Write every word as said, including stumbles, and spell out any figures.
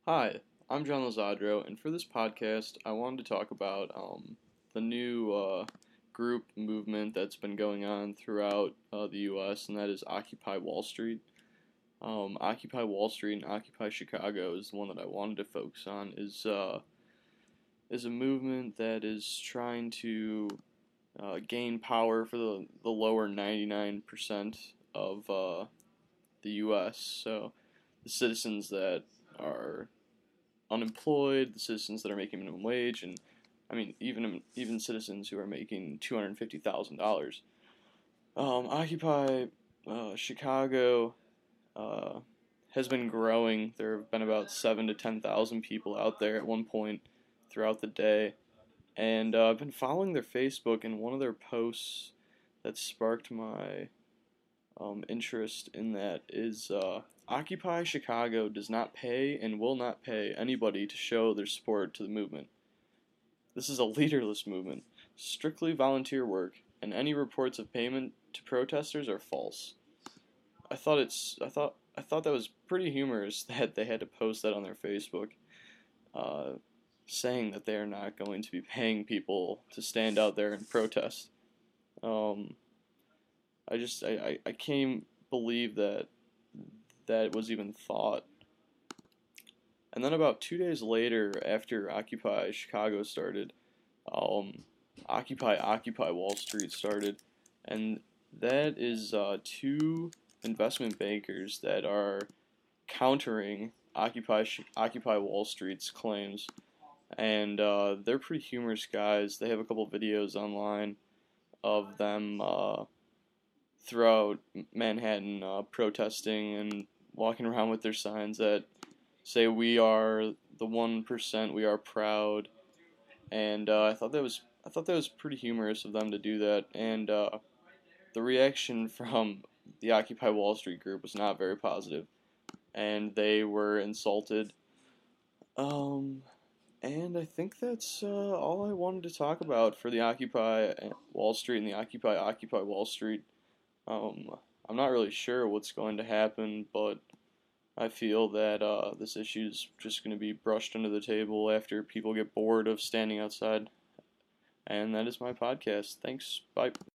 Hi, I'm John Lazadro, and for this podcast, I wanted to talk about um, the new uh, group movement that's been going on throughout uh, the U S, and that is Occupy Wall Street. Um, Occupy Wall Street and Occupy Chicago is the one that I wanted to focus on. is uh, is a movement that is trying to uh, gain power for the the lower ninety-nine percent of uh, the U S. So the citizens that are unemployed, the citizens that are making minimum wage, and I mean even even citizens who are making two hundred fifty thousand dollars. Um, Occupy uh, Chicago uh, has been growing. There have been about seven to ten thousand people out there at one point throughout the day, and uh, I've been following their Facebook, and one of their posts that sparked my um, interest in that is uh, Occupy Chicago does not pay and will not pay anybody to show their support to the movement. This is a leaderless movement, strictly volunteer work, and any reports of payment to protesters are false. I thought it's I thought I thought that was pretty humorous that they had to post that on their Facebook, uh, saying that they are not going to be paying people to stand out there and protest. Um, I just I, I, I can't believe that that was even thought. And then about two days later, after Occupy Chicago started, um, Occupy Occupy Wall Street started, and that is uh, two investment bankers that are countering Occupy Occupy Wall Street's claims, and uh, they're pretty humorous guys. They have a couple videos online of them uh, throughout Manhattan uh, protesting and walking around with their signs that say "We are the one percent, we are proud," and uh, I thought that was I thought that was pretty humorous of them to do that, and uh, the reaction from the Occupy Wall Street group was not very positive, and they were insulted. Um, and I think that's uh, all I wanted to talk about for the Occupy Wall Street and the Occupy Occupy Wall Street. Um, I'm not really sure what's going to happen, but I feel that uh, this issue is just going to be brushed under the table after people get bored of standing outside. And that is my podcast. Thanks. Bye.